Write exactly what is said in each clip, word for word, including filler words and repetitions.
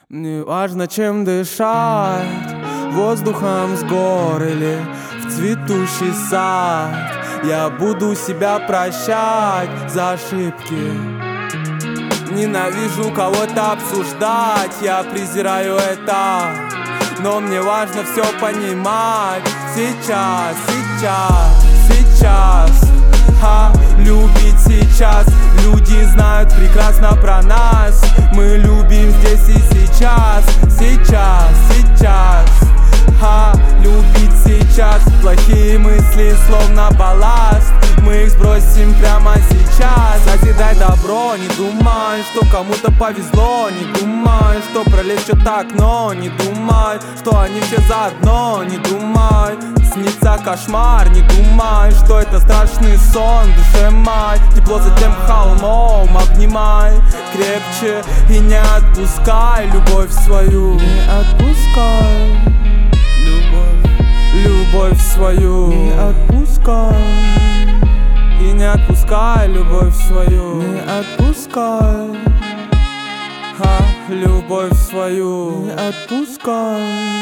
Не важно, чем дышать, воздухом с гор или в цветущий сад. Я буду себя прощать за ошибки. Ненавижу кого-то обсуждать, я презираю это, но мне важно все понимать. Сейчас, сейчас, сейчас, ха, любить сейчас. Люди знают прекрасно про нас. Мы любим здесь и сейчас. Сейчас, сейчас, ха, любить сейчас. Плохие мысли словно балласт, мы их сбросим прямо сейчас. Созидай добро, не думай, что кому-то повезло. Не думай, что пролезть что-то окно. Не думай, что они все заодно. Не думай, снится кошмар. Не думай, что это страшный сон. Душе май, тепло затем холмом обнимай крепче и не отпускай любовь свою. Не отпускай любовь, любовь свою. Не отпускай и не отпускай любовь свою. Не отпускай, ха, любовь свою. Не отпускай,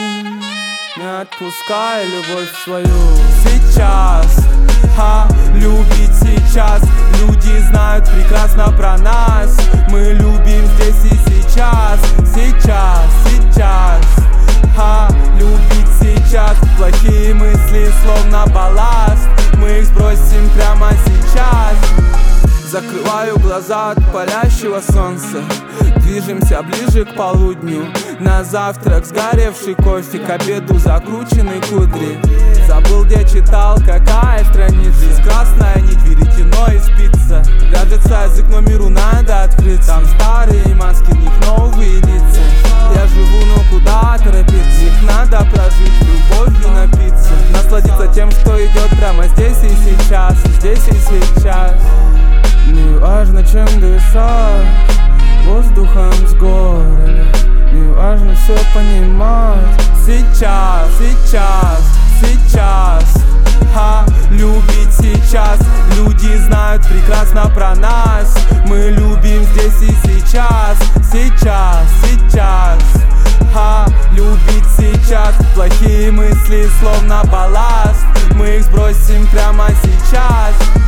не отпускай любовь свою. Сейчас, ха, любить сейчас. Люди знают прекрасно про нас. Мы любим здесь и сейчас. Сейчас, сейчас, ха, любить сейчас. Плохие мысли словно балласт, мы их сбросим прямо сейчас. Закрываю глаза от палящего солнца. Движемся ближе к полудню. На завтрак сгоревший кофе, к обеду закрученные кудри. Забыл, где читал, какая страница. Здесь красная нить, веретено и спица. Кажется, язык, но миру надо открыть. Там старые маски, в них новые лица. Я живу, но куда торопиться? Их надо прожить, любовью напиться. Насладиться тем, что идет прямо здесь и сейчас. Здесь и сейчас. Не важно, чем дышать, воздухом с гор. Не важно все понимать. Сейчас, сейчас, сейчас, ха, любить сейчас. Люди знают прекрасно про нас. Мы любим здесь и сейчас. Сейчас, сейчас, ха, любить сейчас. Плохие мысли словно балласт, мы их сбросим прямо сейчас.